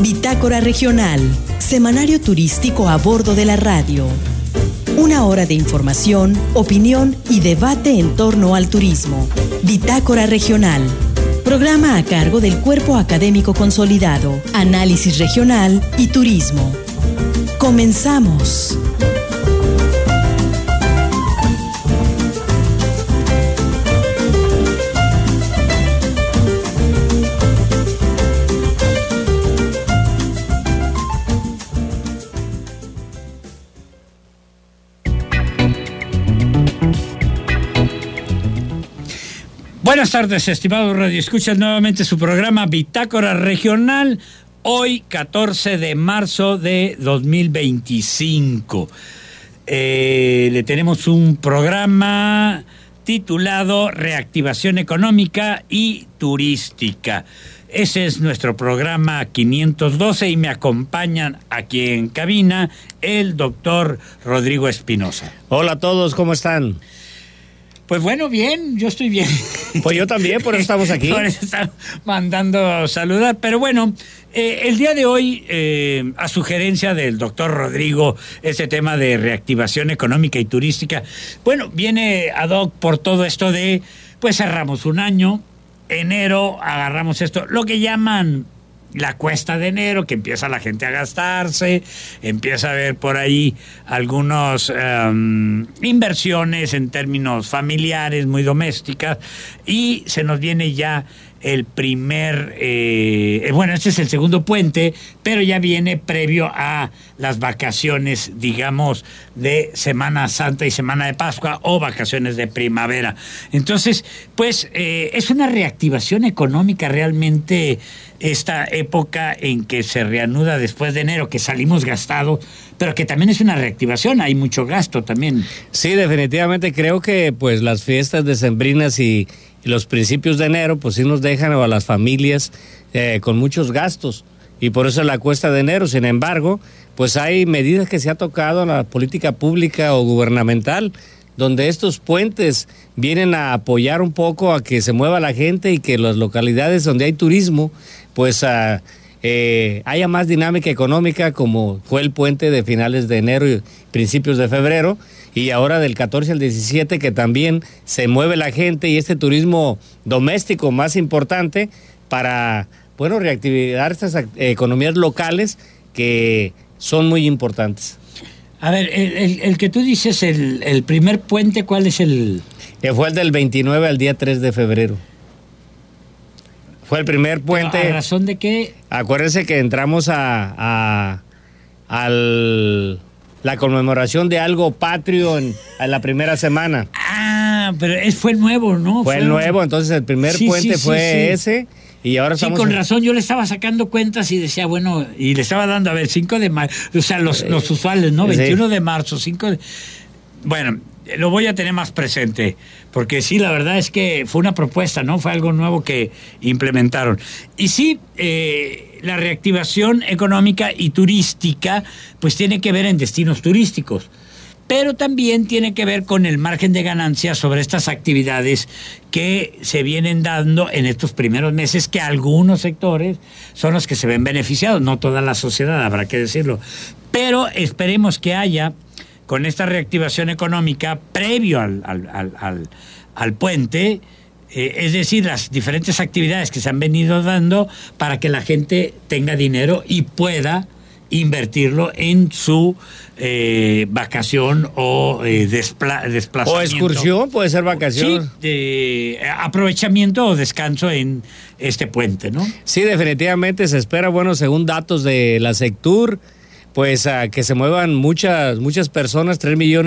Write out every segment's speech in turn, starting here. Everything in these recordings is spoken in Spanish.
Bitácora Regional, semanario turístico a bordo de la radio. Una hora de información, opinión y debate en torno al turismo. Bitácora Regional. Programa a cargo del Cuerpo Académico Consolidado, Análisis Regional y Turismo. Comenzamos. Buenas tardes, estimados radioescuchas, nuevamente su programa Bitácora Regional, hoy 14 de marzo de 2025. Le tenemos un programa titulado Reactivación Económica y Turística. Ese es nuestro programa 512 y me acompañan aquí en cabina el doctor Rodrigo Espinosa. Hola a todos, ¿cómo están? Pues bueno, bien, yo estoy bien. Pues yo también, por eso estamos aquí. Por eso estamos mandando saludar. Pero bueno, el día de hoy, a sugerencia del doctor Rodrigo, este tema de reactivación económica y turística, bueno, viene ad hoc por todo esto de, pues cerramos un año, enero, agarramos esto, lo que llaman la cuesta de enero, que empieza la gente a gastarse, empieza a haber por ahí algunas inversiones en términos familiares, muy domésticas, y se nos viene ya el primer, bueno, este es el segundo puente, pero ya viene previo a las vacaciones, digamos, de Semana Santa y Semana de Pascua o vacaciones de primavera. Entonces, pues, es una reactivación económica realmente esta época en que se reanuda después de enero, que salimos gastados, pero que también es una reactivación, hay mucho gasto también. Sí, definitivamente creo que pues las fiestas decembrinas y los principios de enero pues sí nos dejan a las familias con muchos gastos y por eso la cuesta de enero. Sin embargo, pues hay medidas que se ha tocado en la política pública o gubernamental donde estos puentes vienen a apoyar un poco a que se mueva la gente y que las localidades donde hay turismo pues haya más dinámica económica, como fue el puente de finales de enero y principios de febrero, y ahora del 14 al 17 que también se mueve la gente y este turismo doméstico más importante para, bueno, reactivar estas economías locales que son muy importantes. A ver, el que tú dices, el primer puente, ¿cuál es el...? Fue el del 29 al día 3 de febrero. Fue el primer puente. ¿A razón de qué? Acuérdense que entramos a la conmemoración de algo patrio en la primera semana. Ah, pero fue el nuevo, ¿no? Fue el nuevo, entonces el primer puente fue ese. Y ahora estamos... Sí, con razón, yo le estaba sacando cuentas y decía, bueno, y le estaba dando, a ver, 5 de marzo, o sea, los usuales, ¿no? 21 de marzo, 5 de... Bueno, lo voy a tener más presente, porque sí, la verdad es que fue una propuesta, ¿no? Fue algo nuevo que implementaron. Y sí, la reactivación económica y turística, pues tiene que ver en destinos turísticos, pero también tiene que ver con el margen de ganancia sobre estas actividades que se vienen dando en estos primeros meses, que algunos sectores son los que se ven beneficiados, no toda la sociedad, habrá que decirlo. Pero esperemos que haya, con esta reactivación económica, previo al puente, es decir, las diferentes actividades que se han venido dando para que la gente tenga dinero y pueda invertirlo en su vacación o desplazamiento. O excursión, puede ser vacación. Sí, aprovechamiento o descanso en este puente, ¿no? Sí, definitivamente se espera, bueno, según datos de la Sectur, pues que se muevan muchas personas,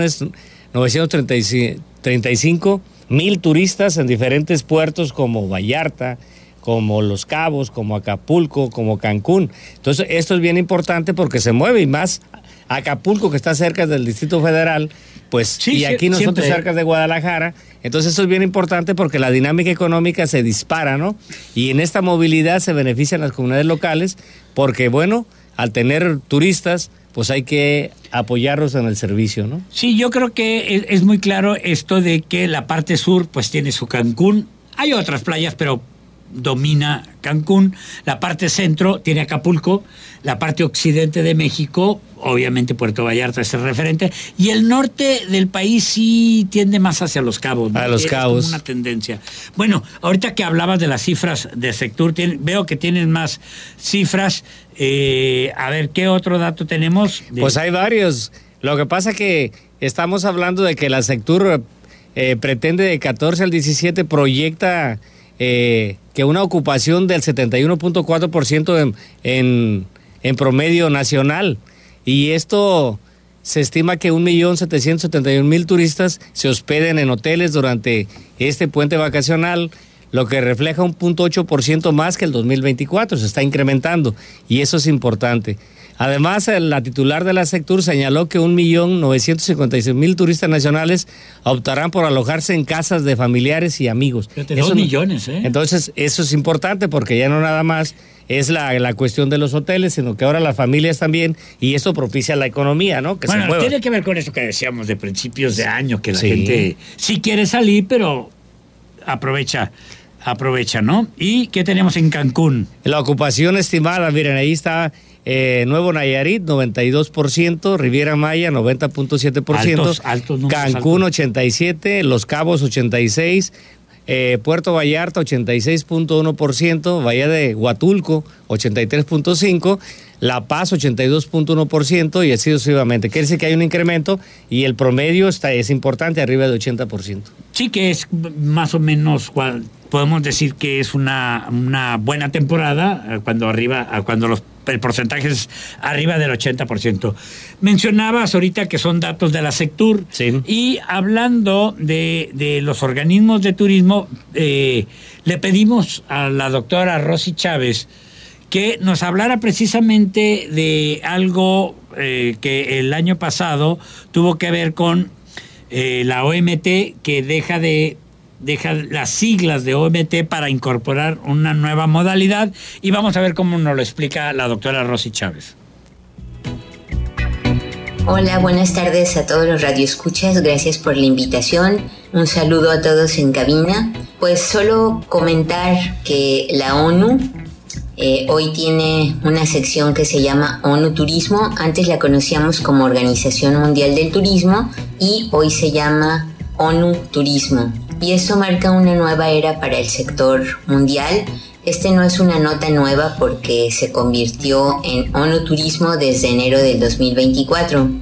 3.935.000 turistas en diferentes puertos como Vallarta, como Los Cabos, como Acapulco, como Cancún. Entonces, esto es bien importante porque se mueve, y más Acapulco, que está cerca del Distrito Federal, pues, sí, y aquí nosotros cerca de Guadalajara. Entonces, esto es bien importante porque la dinámica económica se dispara, ¿no? Y en esta movilidad se benefician las comunidades locales porque, bueno, al tener turistas, pues hay que apoyarlos en el servicio, ¿no? Sí, yo creo que es muy claro esto de que la parte sur, pues tiene su Cancún. Hay otras playas, pero domina Cancún, la parte centro tiene Acapulco, la parte occidente de México, obviamente Puerto Vallarta es el referente, y el norte del país sí tiende más hacia Los Cabos, ¿no? A Los Cabos. Es como una tendencia. Bueno, ahorita que hablabas de las cifras de sector, veo que tienen más cifras. A ver, ¿qué otro dato tenemos? Pues hay varios. Lo que pasa que estamos hablando de que la Sectur pretende de 14 al 17, proyecta que una ocupación del 71.4% en promedio nacional. Y esto se estima que 1.771.000 turistas se hospeden en hoteles durante este puente vacacional, lo que refleja un 0.8% más que el 2024, se está incrementando y eso es importante. Además, la titular de la Sectur señaló que 1.956.000 turistas nacionales optarán por alojarse en casas de familiares y amigos. 2 millones, ¿eh? Entonces, eso es importante porque ya no nada más es la cuestión de los hoteles, sino que ahora las familias también, y eso propicia la economía, ¿no? Que bueno, se mueva. Tiene que ver con eso que decíamos de principios de año, que la gente sí quiere salir, pero aprovecha, ¿no? ¿Y qué tenemos en Cancún? La ocupación estimada, miren, ahí está Nuevo Nayarit, 92%, Riviera Maya, 90.7%, altos números, Cancún, 87%, Los Cabos, 86%, Puerto Vallarta, 86.1%, Bahía de Huatulco, 83.5%, La Paz, 82.1%, y así sucesivamente. Quiere decir que hay un incremento y el promedio es importante, arriba de 80%. Sí, que es más o menos, podemos decir que es una buena temporada cuando el porcentaje es arriba del 80%. Mencionabas ahorita que son datos de la Sectur. Sí. Y hablando de los organismos de turismo, le pedimos a la doctora Rosy Chávez que nos hablara precisamente de algo que el año pasado tuvo que ver con la OMT, que deja las siglas de OMT para incorporar una nueva modalidad, y vamos a ver cómo nos lo explica la doctora Rosy Chávez. Hola, buenas tardes a todos los radioescuchas, gracias por la invitación, un saludo a todos en cabina. Pues solo comentar que la ONU hoy tiene una sección que se llama ONU Turismo, antes la conocíamos como Organización Mundial del Turismo y hoy se llama ONU Turismo. Y eso marca una nueva era para el sector mundial. Este no es una nota nueva porque se convirtió en ONU Turismo desde enero del 2024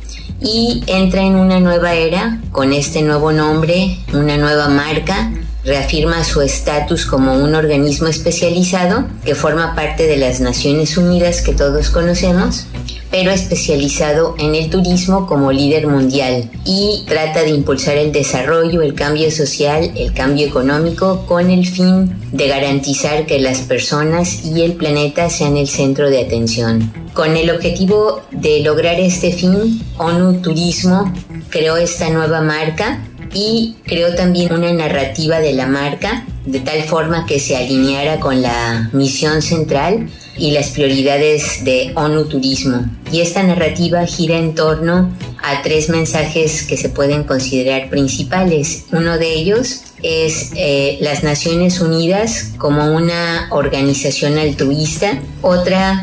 y entra en una nueva era con este nuevo nombre, una nueva marca, reafirma su estatus como un organismo especializado que forma parte de las Naciones Unidas que todos conocemos, pero especializado en el turismo como líder mundial, y trata de impulsar el desarrollo, el cambio social, el cambio económico, con el fin de garantizar que las personas y el planeta sean el centro de atención. Con el objetivo de lograr este fin, ONU Turismo creó esta nueva marca y creó también una narrativa de la marca de tal forma que se alineara con la misión central y las prioridades de ONU Turismo. Y esta narrativa gira en torno a 3 mensajes que se pueden considerar principales. Uno de ellos es las Naciones Unidas como una organización altruista. Otra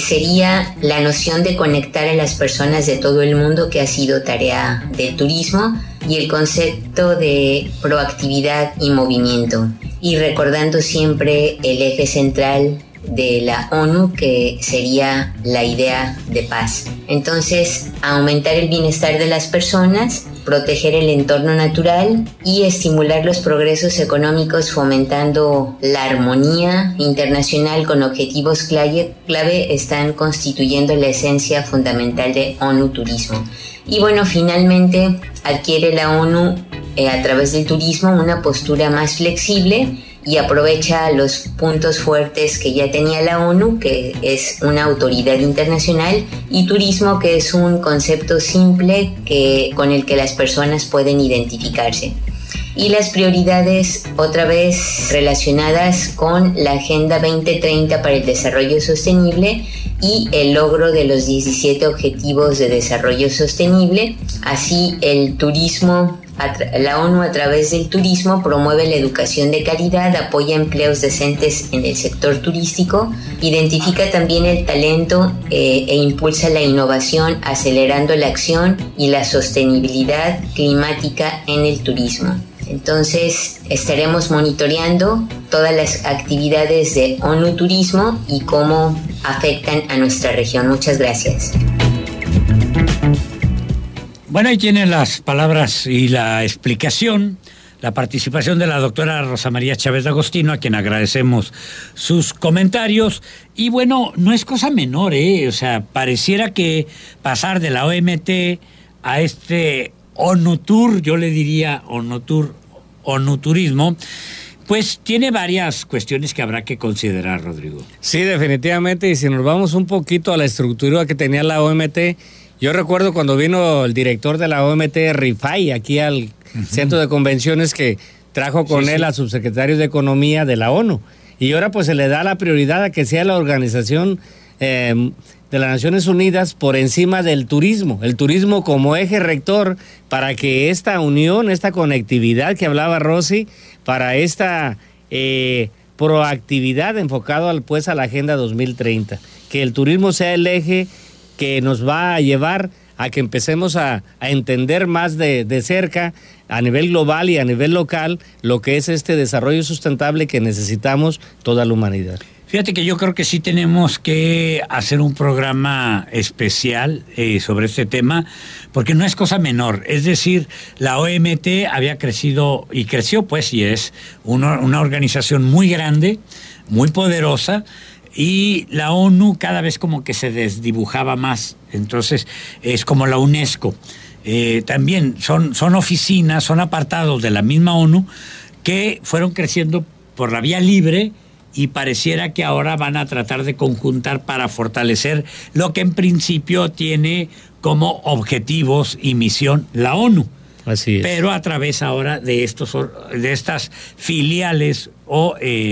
sería la noción de conectar a las personas de todo el mundo, que ha sido tarea del turismo, y el concepto de proactividad y movimiento. Y recordando siempre el eje central de la ONU, que sería la idea de paz. Entonces, aumentar el bienestar de las personas, proteger el entorno natural y estimular los progresos económicos, fomentando la armonía internacional con objetivos clave están constituyendo la esencia fundamental de ONU Turismo. Y bueno, finalmente adquiere la ONU a través del turismo una postura más flexible y aprovecha los puntos fuertes que ya tenía la ONU, que es una autoridad internacional, y turismo, que es un concepto simple con el que las personas pueden identificarse. Y las prioridades, otra vez relacionadas con la Agenda 2030 para el Desarrollo Sostenible y el logro de los 17 Objetivos de Desarrollo Sostenible. Así, el turismo La ONU a través del turismo promueve la educación de calidad, apoya empleos decentes en el sector turístico, identifica también el talento e impulsa la innovación, acelerando la acción y la sostenibilidad climática en el turismo. Entonces estaremos monitoreando todas las actividades de ONU Turismo y cómo afectan a nuestra región. Muchas gracias. Bueno, ahí tienen las palabras y la explicación, la participación de la doctora Rosa María Chávez de Agostino, a quien agradecemos sus comentarios. Y bueno, no es cosa menor, o sea, pareciera que pasar de la OMT a este ONU Tour, yo le diría ONU Tour, ONU Turismo, pues tiene varias cuestiones que habrá que considerar, Rodrigo. Sí, definitivamente, y si nos vamos un poquito a la estructura que tenía la OMT, yo recuerdo cuando vino el director de la OMT, Rifai, aquí al centro de convenciones, que trajo con él al subsecretario de Economía de la ONU, y ahora pues se le da la prioridad a que sea la organización de las Naciones Unidas por encima del turismo, el turismo como eje rector para que esta unión, esta conectividad que hablaba Rosy, para esta proactividad enfocado a la Agenda 2030, que el turismo sea el eje que nos va a llevar a que empecemos a entender más de cerca a nivel global y a nivel local lo que es este desarrollo sustentable que necesitamos toda la humanidad. Fíjate que yo creo que sí tenemos que hacer un programa especial sobre este tema, porque no es cosa menor. Es decir, la OMT había crecido y creció, pues, y es una organización muy grande, muy poderosa, y la ONU cada vez como que se desdibujaba más. Entonces, es como la UNESCO. También son oficinas, son apartados de la misma ONU que fueron creciendo por la vía libre, y pareciera que ahora van a tratar de conjuntar para fortalecer lo que en principio tiene como objetivos y misión la ONU. Así es. Pero a través ahora de estas filiales o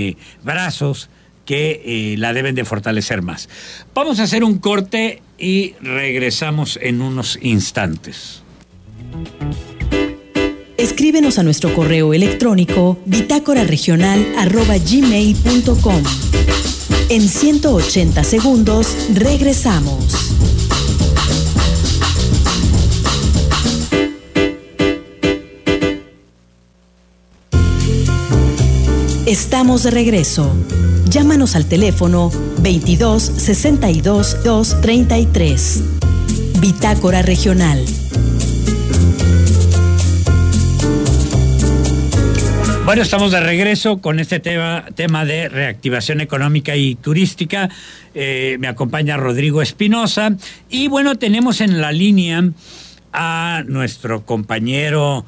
brazos que la deben de fortalecer más. Vamos a hacer un corte y regresamos en unos instantes. Escríbenos a nuestro correo electrónico bitácoraregional@gmail.com. En 180 segundos regresamos. Estamos de regreso. Llámanos al teléfono 22 62 233. Bitácora Regional. Bueno, estamos de regreso con este tema de reactivación económica y turística. Me acompaña Rodrigo Espinosa. Y bueno, tenemos en la línea a nuestro compañero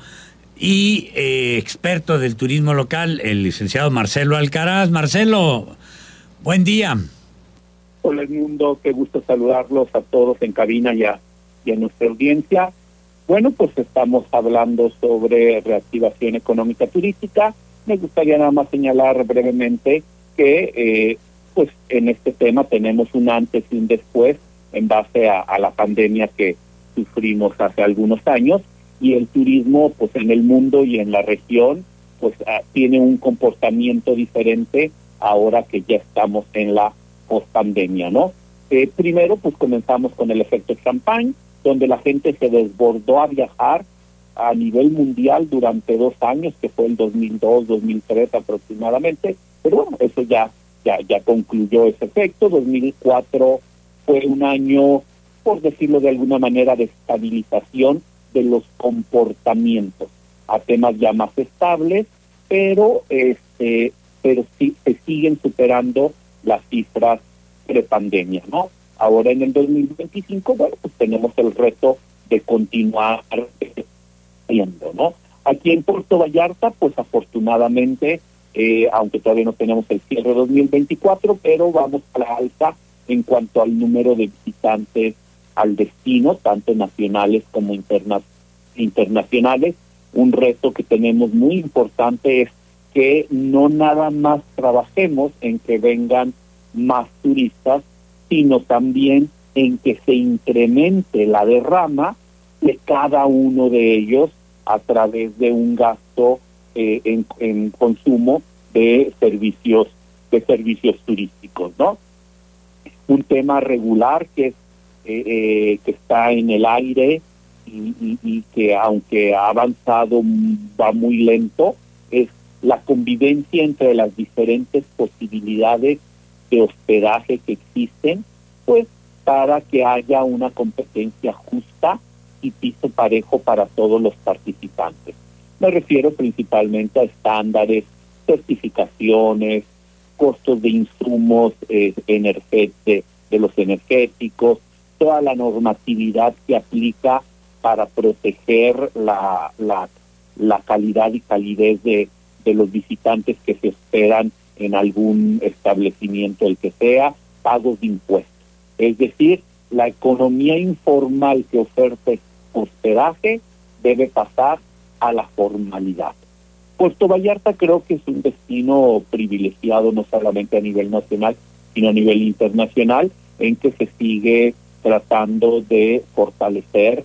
y experto del turismo local, el licenciado Marcelo Alcaraz. Marcelo, buen día. Hola, Edmundo, qué gusto saludarlos a todos en cabina y a nuestra audiencia. Bueno, pues estamos hablando sobre reactivación económica turística. Me gustaría nada más señalar brevemente que pues en este tema tenemos un antes y un después en base a la pandemia que sufrimos hace algunos años, y el turismo pues en el mundo y en la región pues tiene un comportamiento diferente ahora que ya estamos en la pospandemia, ¿no? Primero pues comenzamos con el efecto champagne, donde la gente se desbordó a viajar a nivel mundial durante 2 años, que fue el 2002, 2003 aproximadamente, pero bueno, eso ya concluyó ese efecto. 2004 fue un año, por decirlo de alguna manera, de estabilización de los comportamientos a temas ya más estables, pero sí se siguen superando las cifras prepandemia, ¿no? Ahora en el 2025, bueno, pues tenemos el reto de continuar viendo, ¿no? Aquí en Puerto Vallarta, pues afortunadamente, aunque todavía no tenemos el cierre 2024, pero vamos a la alza en cuanto al número de visitantes al destino, tanto nacionales como internacionales. Un reto que tenemos muy importante es que no nada más trabajemos en que vengan más turistas, sino también en que se incremente la derrama de cada uno de ellos a través de un gasto en consumo de servicios turísticos, ¿no? Un tema regular que está en el aire y que, aunque ha avanzado, va muy lento, es la convivencia entre las diferentes posibilidades de hospedaje que existen, pues para que haya una competencia justa y piso parejo para todos los participantes. Me refiero principalmente a estándares, certificaciones, costos de insumos de los energéticos, toda la normatividad que aplica para proteger la calidad y calidez de los visitantes que se hospedan en algún establecimiento, el que sea, pagos de impuestos. Es decir, la economía informal que oferta hospedaje debe pasar a la formalidad. Puerto Vallarta creo que es un destino privilegiado no solamente a nivel nacional, sino a nivel internacional, en que se sigue tratando de fortalecer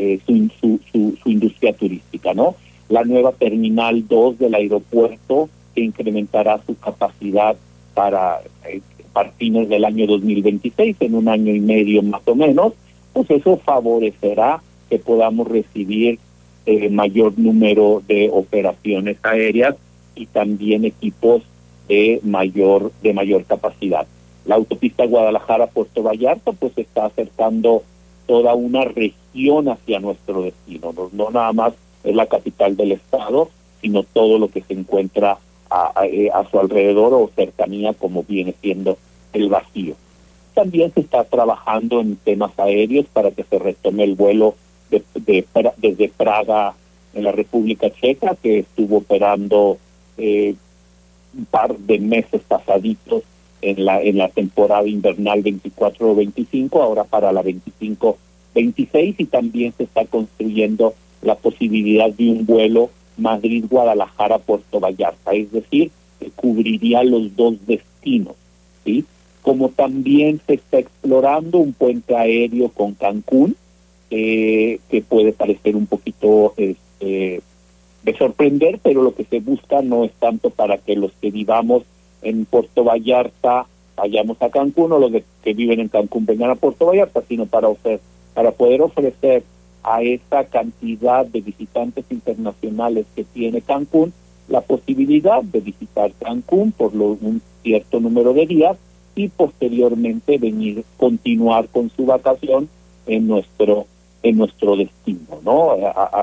su industria turística, ¿no? La nueva Terminal 2 del aeropuerto, que incrementará su capacidad para fines del año 2026, en un año y medio más o menos, pues eso favorecerá que podamos recibir mayor número de operaciones aéreas y también equipos de mayor capacidad. La autopista Guadalajara-Puerto Vallarta pues está acercando toda una región hacia nuestro destino, no nada más es la capital del estado, sino todo lo que se encuentra a su alrededor o cercanía, como viene siendo el Bajío. También se está trabajando en temas aéreos para que se retome el vuelo desde Praga en la República Checa, que estuvo operando un par de meses pasaditos en la temporada invernal 24-25, ahora para la 25-26, y también se está construyendo la posibilidad de un vuelo Madrid-Guadalajara-Puerto Vallarta, es decir, que cubriría los dos destinos, ¿sí? Como también se está explorando un puente aéreo con Cancún, que puede parecer un poquito de sorprender, pero lo que se busca no es tanto para que los que vivamos en Puerto Vallarta vayamos a Cancún, o los que viven en Cancún vengan a Puerto Vallarta, sino para poder ofrecer a esa cantidad de visitantes internacionales que tiene Cancún la posibilidad de visitar Cancún por un cierto número de días y posteriormente continuar con su vacación en nuestro destino, ¿no?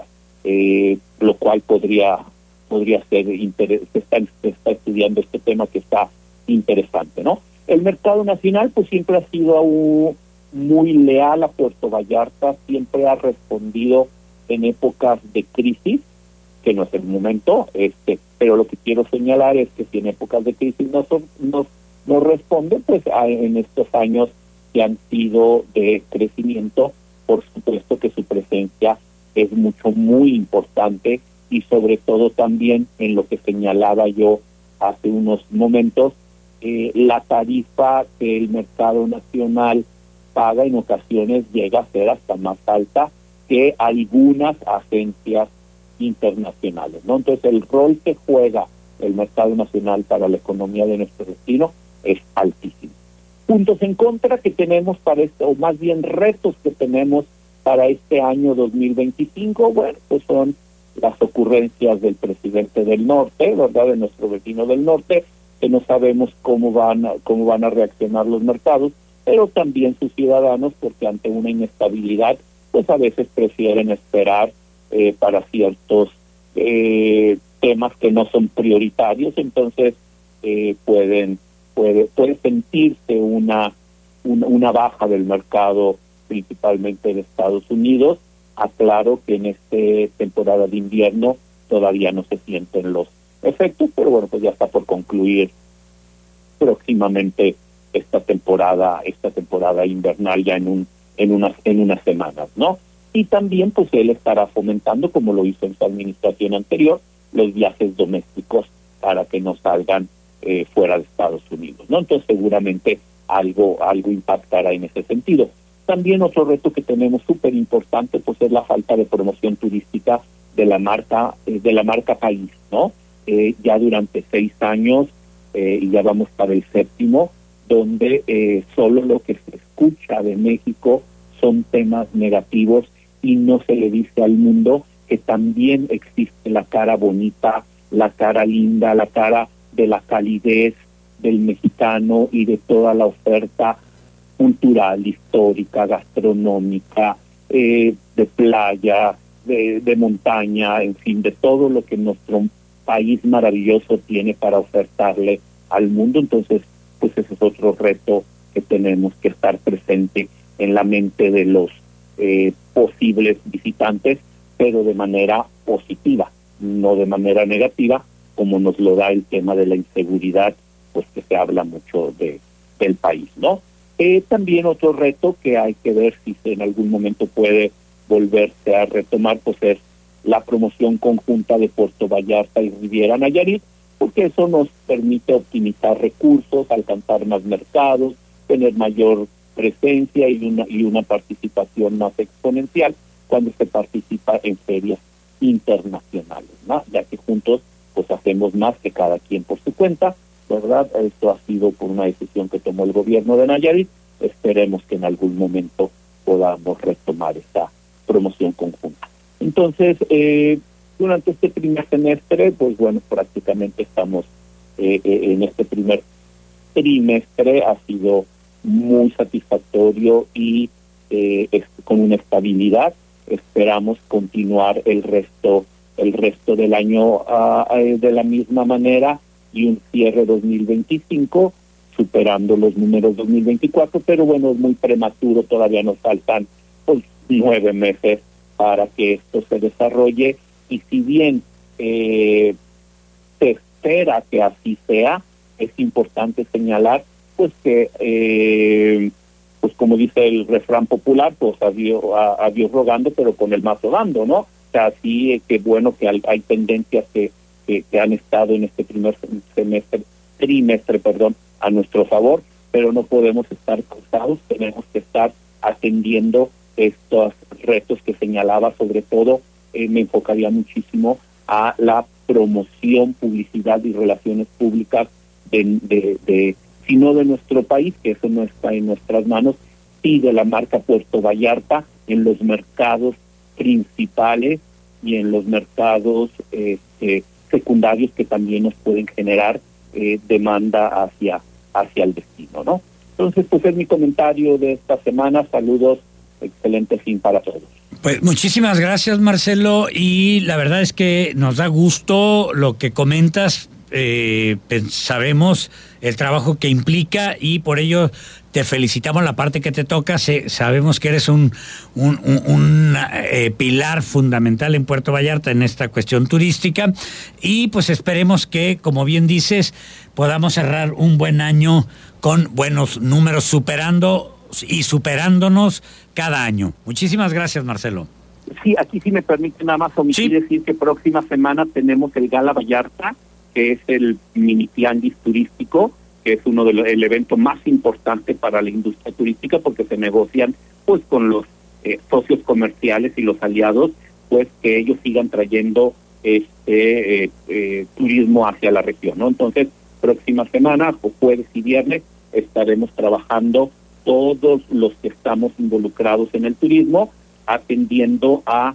Lo cual podría ser se está estudiando este tema que está interesante, ¿no? El mercado nacional pues siempre ha sido muy leal a Puerto Vallarta, siempre ha respondido en épocas de crisis, que no es el momento, pero lo que quiero señalar es que si en épocas de crisis no responde, pues en estos años que han sido de crecimiento, por supuesto que su presencia es muy importante, y sobre todo también en lo que señalaba yo hace unos momentos, la tarifa que el mercado nacional paga en ocasiones llega a ser hasta más alta que algunas agencias internacionales, ¿no? Entonces el rol que juega el mercado nacional para la economía de nuestro destino es altísimo. Puntos en contra que tenemos para o más bien retos que tenemos para este año 2025, bueno, pues son las ocurrencias del presidente del norte, ¿verdad?, de nuestro vecino del norte, que no sabemos cómo van a reaccionar los mercados, pero también sus ciudadanos, porque ante una inestabilidad, pues a veces prefieren esperar para ciertos temas que no son prioritarios, entonces puede sentirse una baja del mercado, principalmente de Estados Unidos. Aclaro que en esta temporada de invierno todavía no se sienten los efectos, pero bueno, pues ya está por concluir próximamente esta temporada invernal ya en unas semanas, ¿no? Y también pues él estará fomentando, como lo hizo en su administración anterior, los viajes domésticos para que no salgan fuera de Estados Unidos, ¿no? Entonces seguramente algo impactará en ese sentido. También otro reto que tenemos súper importante pues es la falta de promoción turística la marca país, ¿no? Ya durante 6 años, y ya vamos para el 7º, donde solo lo que se escucha de México son temas negativos y no se le dice al mundo que también existe la cara bonita, la cara linda, la cara de la calidez del mexicano y de toda la oferta cultural, histórica, gastronómica, de playa, de montaña, en fin, de todo lo que nuestro país maravilloso tiene para ofertarle al mundo. Entonces, pues ese es otro reto que tenemos que estar presente en la mente de los posibles visitantes, pero de manera positiva, no de manera negativa, como nos lo da el tema de la inseguridad, pues que se habla mucho del país, ¿no? También otro reto que hay que ver si en algún momento puede volverse a retomar, pues es la promoción conjunta de Puerto Vallarta y Riviera Nayarit, porque eso nos permite optimizar recursos, alcanzar más mercados, tener mayor presencia y una participación más exponencial cuando se participa en ferias internacionales, ¿no? Ya que juntos pues hacemos más que cada quien por su cuenta, ¿verdad? Esto ha sido por una decisión que tomó el gobierno de Nayarit. Esperemos que en algún momento podamos retomar esta promoción conjunta. Entonces, durante este primer semestre, pues bueno, prácticamente estamos en este primer trimestre, ha sido muy satisfactorio y con una estabilidad. Esperamos continuar el resto del año de la misma manera y un cierre 2025 superando los números 2024, pero bueno, es muy prematuro, todavía nos faltan pues 9 meses para que esto se desarrolle, y si bien se espera que así sea, es importante señalar pues que pues como dice el refrán popular, pues a Dios rogando, pero con el mazo dando, ¿no? O sea, sí, que bueno que hay tendencias que han estado en este primer trimestre, a nuestro favor, pero no podemos estar cruzados, tenemos que estar atendiendo estos retos que señalaba. Sobre todo me enfocaría muchísimo a la promoción, publicidad y relaciones públicas si no de nuestro país, que eso no está en nuestras manos, sí de la marca Puerto Vallarta en los mercados principales y en los mercados secundarios que también nos pueden generar demanda hacia el destino, ¿no? Entonces, pues es mi comentario de esta semana. Saludos, excelente fin para todos. Pues muchísimas gracias, Marcelo, y la verdad es que nos da gusto lo que comentas. Sabemos el trabajo que implica y por ello te felicitamos la parte que te toca. Sabemos que eres un pilar fundamental en Puerto Vallarta en esta cuestión turística, y pues esperemos que, como bien dices, podamos cerrar un buen año con buenos números, superándonos cada año. Muchísimas gracias, Marcelo. Sí, aquí sí me permite nada más omitir decir que próxima semana tenemos el Gala Vallarta, que es el mini tianguis turístico, que es el evento más importante para la industria turística, porque se negocian pues con los socios comerciales y los aliados, pues que ellos sigan trayendo turismo hacia la región, ¿no? Entonces, próxima semana, jueves y viernes, estaremos trabajando todos los que estamos involucrados en el turismo, atendiendo a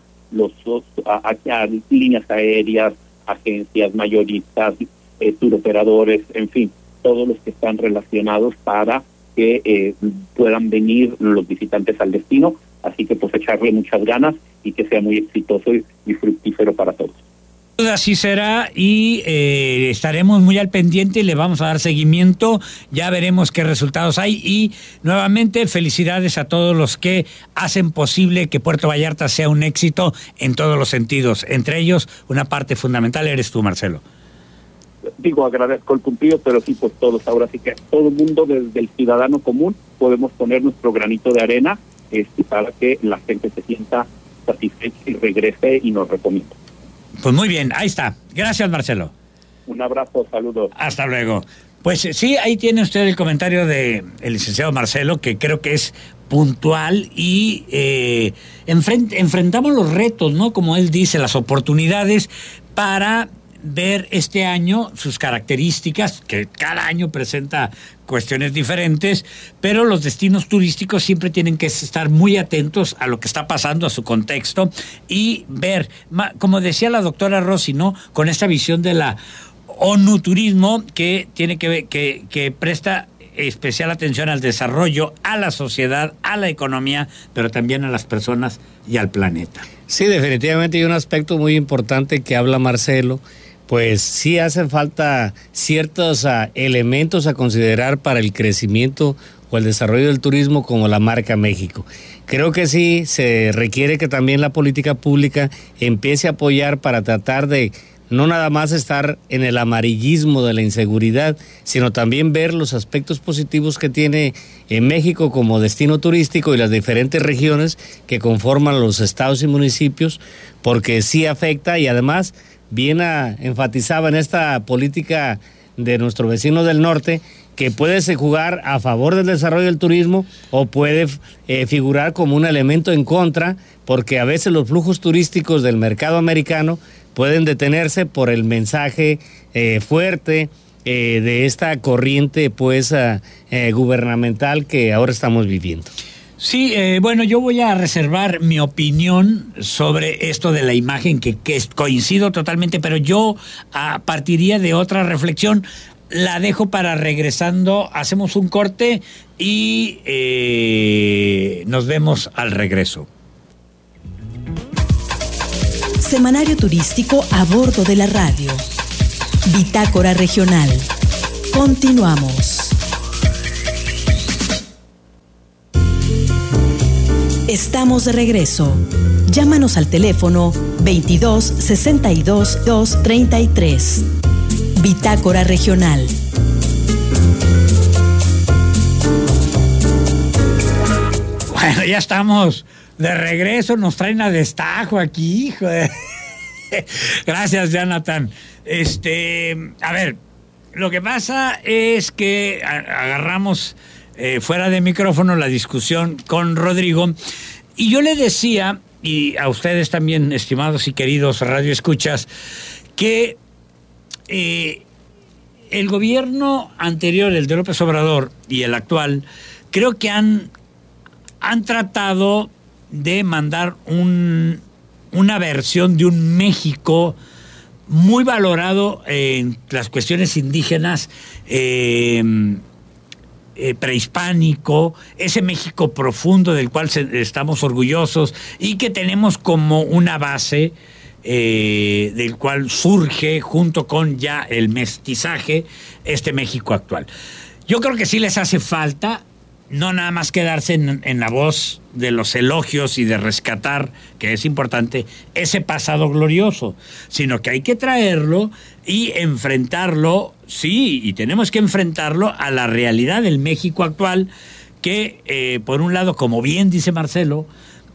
líneas aéreas, agencias mayoristas, turoperadores, en fin, todos los que están relacionados para que puedan venir los visitantes al destino. Así que pues echarle muchas ganas y que sea muy exitoso y fructífero para todos. Así será, y estaremos muy al pendiente y le vamos a dar seguimiento. Ya veremos qué resultados hay, y nuevamente felicidades a todos los que hacen posible que Puerto Vallarta sea un éxito en todos los sentidos. Entre ellos, una parte fundamental eres tú, Marcelo. Digo, agradezco el cumplido, pero sí, pues todos, ahora sí que todo el mundo, desde el ciudadano común, podemos poner nuestro granito de arena para que la gente se sienta satisfecha y regrese y nos recomiende. Pues muy bien, ahí está. Gracias, Marcelo. Un abrazo, saludos. Hasta luego. Pues sí, ahí tiene usted el comentario del licenciado Marcelo, que creo que es puntual y enfrentamos los retos, ¿no? Como él dice, las oportunidades para ver este año sus características, que cada año presenta cuestiones diferentes, pero los destinos turísticos siempre tienen que estar muy atentos a lo que está pasando, a su contexto, y ver, como decía la doctora Rossi, ¿no? Con esta visión de la ONU Turismo, que tiene que ver, que presta especial atención al desarrollo, a la sociedad, a la economía, pero también a las personas y al planeta. Sí, definitivamente hay un aspecto muy importante que habla Marcelo. Pues sí hacen falta ciertos elementos a considerar para el crecimiento o el desarrollo del turismo, como la marca México. Creo que sí se requiere que también la política pública empiece a apoyar para tratar de no nada más estar en el amarillismo de la inseguridad, sino también ver los aspectos positivos que tiene en México como destino turístico y las diferentes regiones que conforman los estados y municipios, porque sí afecta. Y además bien enfatizaba en esta política de nuestro vecino del norte, que puede jugar a favor del desarrollo del turismo o puede figurar como un elemento en contra, porque a veces los flujos turísticos del mercado americano pueden detenerse por el mensaje fuerte de esta corriente pues gubernamental que ahora estamos viviendo. Sí, bueno, yo voy a reservar mi opinión sobre esto de la imagen, que coincido totalmente, pero yo partiría de otra reflexión. La dejo para regresando, hacemos un corte y nos vemos al regreso. Semanario turístico a bordo de la radio. Bitácora regional. Continuamos. Estamos de regreso. Llámanos al teléfono 22 62 233. Bitácora regional. Bueno, ya estamos de regreso, nos traen a destajo aquí, hijo de... Gracias, Jonathan. A ver, lo que pasa es que agarramos fuera de micrófono la discusión con Rodrigo, y yo le decía, y a ustedes también, estimados y queridos radioescuchas, que el gobierno anterior, el de López Obrador, y el actual, creo que han tratado de mandar una versión de un México muy valorado en las cuestiones indígenas, prehispánico, ese México profundo del cual estamos orgullosos y que tenemos como una base del cual surge, junto con ya el mestizaje, este México actual. Yo creo que sí les hace falta no nada más quedarse en la voz de los elogios y de rescatar, que es importante, ese pasado glorioso, sino que hay que traerlo y enfrentarlo, sí, y tenemos que enfrentarlo a la realidad del México actual, que por un lado, como bien dice Marcelo,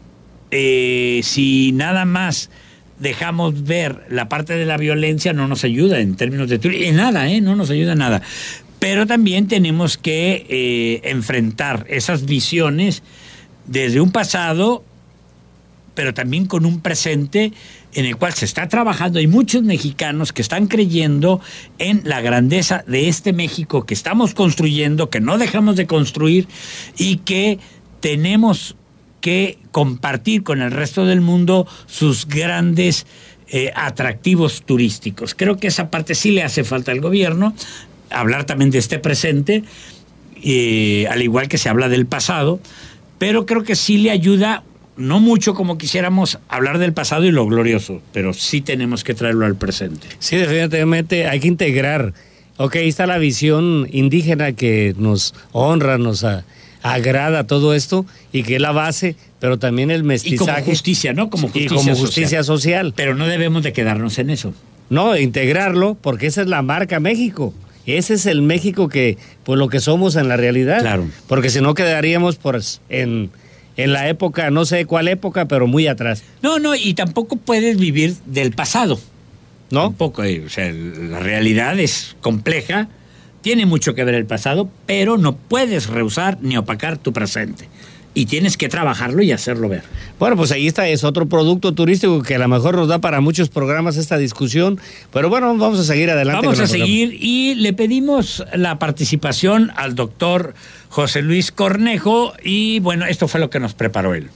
si nada más dejamos ver la parte de la violencia, no nos ayuda en términos de turismo, en nada, no nos ayuda en nada. Pero también tenemos que enfrentar esas visiones desde un pasado, pero también con un presente en el cual se está trabajando. Hay muchos mexicanos que están creyendo en la grandeza de este México que estamos construyendo, que no dejamos de construir y que tenemos que compartir con el resto del mundo sus grandes atractivos turísticos. Creo que esa parte sí le hace falta al gobierno, hablar también de este presente, al igual que se habla del pasado, pero creo que sí le ayuda, no mucho como quisiéramos, hablar del pasado y lo glorioso, pero sí tenemos que traerlo al presente. Sí, definitivamente hay que integrar. Ok, ahí está la visión indígena que nos honra, nos agrada todo esto y que es la base, pero también el mestizaje. Y como justicia, ¿no? Como justicia social. Pero no debemos de quedarnos en eso. No, integrarlo, porque esa es la marca México. Ese es el México que, pues lo que somos en la realidad. Claro. Porque si no quedaríamos en la época, no sé cuál época, pero muy atrás. No, y tampoco puedes vivir del pasado. ¿No? Tampoco, o sea, la realidad es compleja, tiene mucho que ver el pasado, pero no puedes rehusar ni opacar tu presente. Y tienes que trabajarlo y hacerlo ver. Bueno, pues ahí está, es otro producto turístico que a lo mejor nos da para muchos programas esta discusión, pero bueno, vamos a seguir adelante. Vamos a seguir y le pedimos la participación al doctor José Luis Cornejo y bueno, esto fue lo que nos preparó él.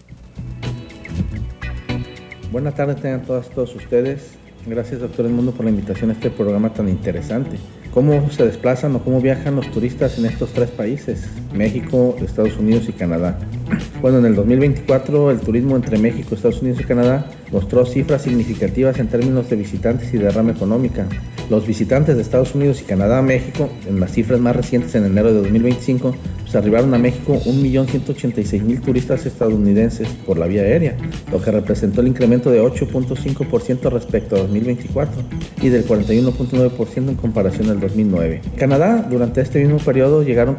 Buenas tardes tengan todos ustedes. Gracias, doctor Edmundo, por la invitación a este programa tan interesante. ¿Cómo se desplazan o cómo viajan los turistas en estos tres países? México, Estados Unidos y Canadá. Bueno, en el 2024 el turismo entre México, Estados Unidos y Canadá mostró cifras significativas en términos de visitantes y derrama económica. Los visitantes de Estados Unidos y Canadá a México, en las cifras más recientes en enero de 2025, pues arribaron a México 1.186.000 turistas estadounidenses por la vía aérea, lo que representó el incremento de 8.5% respecto a 2024 y del 41.9% en comparación al 2009. En Canadá, durante este mismo periodo, llegaron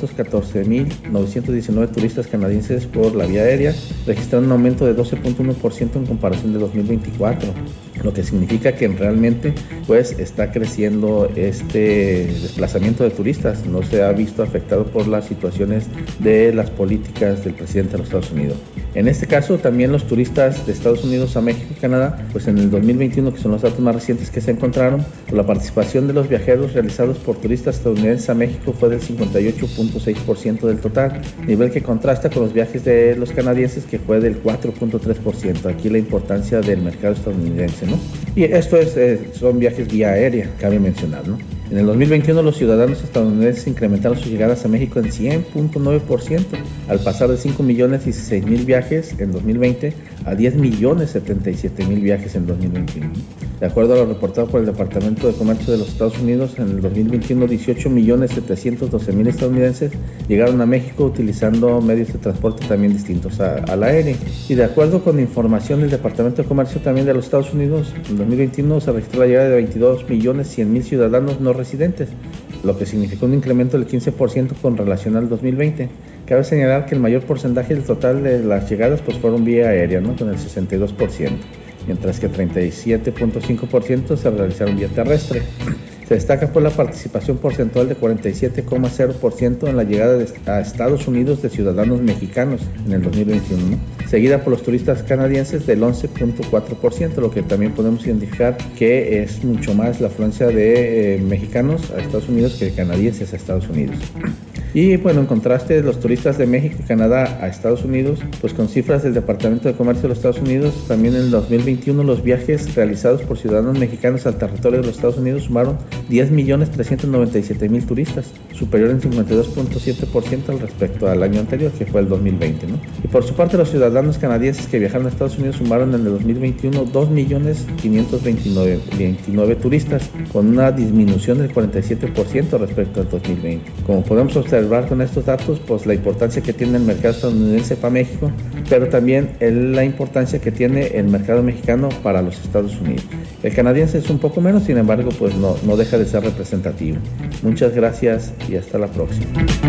414.919 turistas canadienses por la vía aérea, registrando un aumento de 12.1% en comparación de 2024, lo que significa que realmente pues está creciendo este desplazamiento de turistas, no se ha visto afectado por las situaciones de las políticas del presidente de los Estados Unidos. En este caso también los turistas de Estados Unidos a México y Canadá, pues en el 2021, que son los datos más recientes que se encontraron, la participación de los viajeros realizados por turistas estadounidenses a México fue del 58.6% del total, nivel que contrasta con los viajes de los canadienses, que fue del 4.3%. Aquí la importancia del mercado estadounidense, ¿no? Y esto son viajes vía aérea, cabe mencionar, ¿no? En el 2021 los ciudadanos estadounidenses incrementaron sus llegadas a México en 100.9%, al pasar de 5.016.000 viajes en 2020 a 10.077.000 viajes en 2021. De acuerdo a lo reportado por el Departamento de Comercio de los Estados Unidos, en el 2021 18.712.000 estadounidenses llegaron a México utilizando medios de transporte también distintos al aéreo. Y de acuerdo con información del Departamento de Comercio también de los Estados Unidos, en 2021 se registró la llegada de 22.100.000 ciudadanos no residentes, lo que significó un incremento del 15% con relación al 2020. Cabe señalar que el mayor porcentaje del total de las llegadas pues fueron vía aérea, ¿no? Con el 62%, mientras que 37.5% se realizaron vía terrestre. Se destaca por la participación porcentual de 47.0% en la llegada a Estados Unidos de ciudadanos mexicanos en el 2021, ¿no? Seguida por los turistas canadienses del 11.4%, lo que también podemos identificar que es mucho más la afluencia de mexicanos a Estados Unidos que de canadienses a Estados Unidos. Y bueno, en contraste, los turistas de México y Canadá a Estados Unidos, pues con cifras del Departamento de Comercio de los Estados Unidos, también en el 2021 los viajes realizados por ciudadanos mexicanos al territorio de los Estados Unidos sumaron 10.397.000 turistas, superior en 52.7% al respecto al año anterior, que fue el 2020, ¿no? Y por su parte, los ciudadanos canadienses que viajaron a Estados Unidos sumaron en el 2021 2.529.029 turistas, con una disminución del 47% respecto al 2020. Como podemos observar con estos datos, pues la importancia que tiene el mercado estadounidense para México, pero también la importancia que tiene el mercado mexicano para los Estados Unidos. El canadiense es un poco menos, sin embargo, pues no deja de ser representativo. Muchas gracias y hasta la próxima.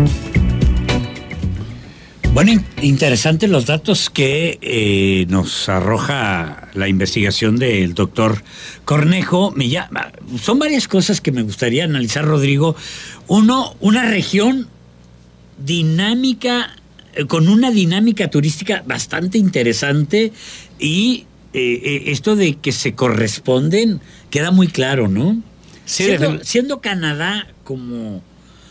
Bueno, interesantes los datos que nos arroja la investigación del doctor Cornejo. Son varias cosas que me gustaría analizar, Rodrigo. Uno, una región dinámica, con una dinámica turística bastante interesante, y esto de que se corresponden queda muy claro, ¿no? Sí, siendo Canadá como